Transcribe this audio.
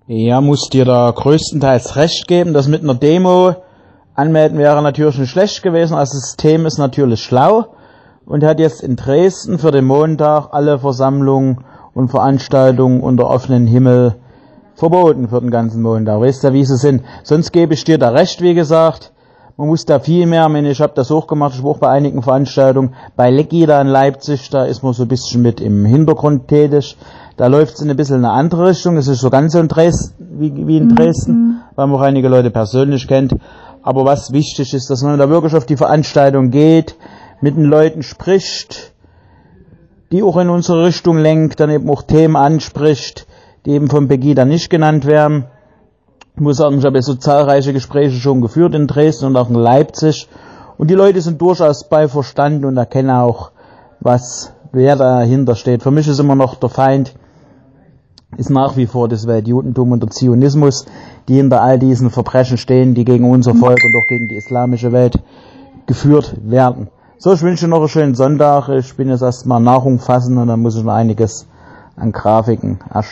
Ja, muss dir da größtenteils recht geben. Das mit einer Demo anmelden wäre natürlich nicht schlecht gewesen. Das System ist natürlich schlau und hat jetzt in Dresden für den Montag alle Versammlungen und Veranstaltungen unter offenem Himmel verboten für den ganzen Montag. Weißt du, wie sie sind? Sonst gebe ich dir da recht, wie gesagt. Man muss da viel mehr, ich habe das auch gemacht, ich war auch bei einigen Veranstaltungen. Bei Legida in Leipzig, da ist man so ein bisschen mit im Hintergrund tätig. Da läuft es in ein bisschen eine andere Richtung. Es ist so ganz so in Dresden, wie in Dresden, weil man auch einige Leute persönlich kennt. Aber was wichtig ist, dass man da wirklich auf die Veranstaltung geht, mit den Leuten spricht, die auch in unsere Richtung lenkt, dann eben auch Themen anspricht, die eben von Pegida nicht genannt werden. Ich muss sagen, ich habe so zahlreiche Gespräche schon geführt in Dresden und auch in Leipzig. Und die Leute sind durchaus bei Verstand und erkennen auch, wer dahinter steht. Für mich ist immer noch der Feind, ist nach wie vor das Weltjudentum und der Zionismus, die hinter all diesen Verbrechen stehen, die gegen unser Volk und auch gegen die islamische Welt geführt werden. So, ich wünsche noch einen schönen Sonntag. Ich bin jetzt erstmal Nahrung fassen und dann muss ich noch einiges an Grafiken erstellen.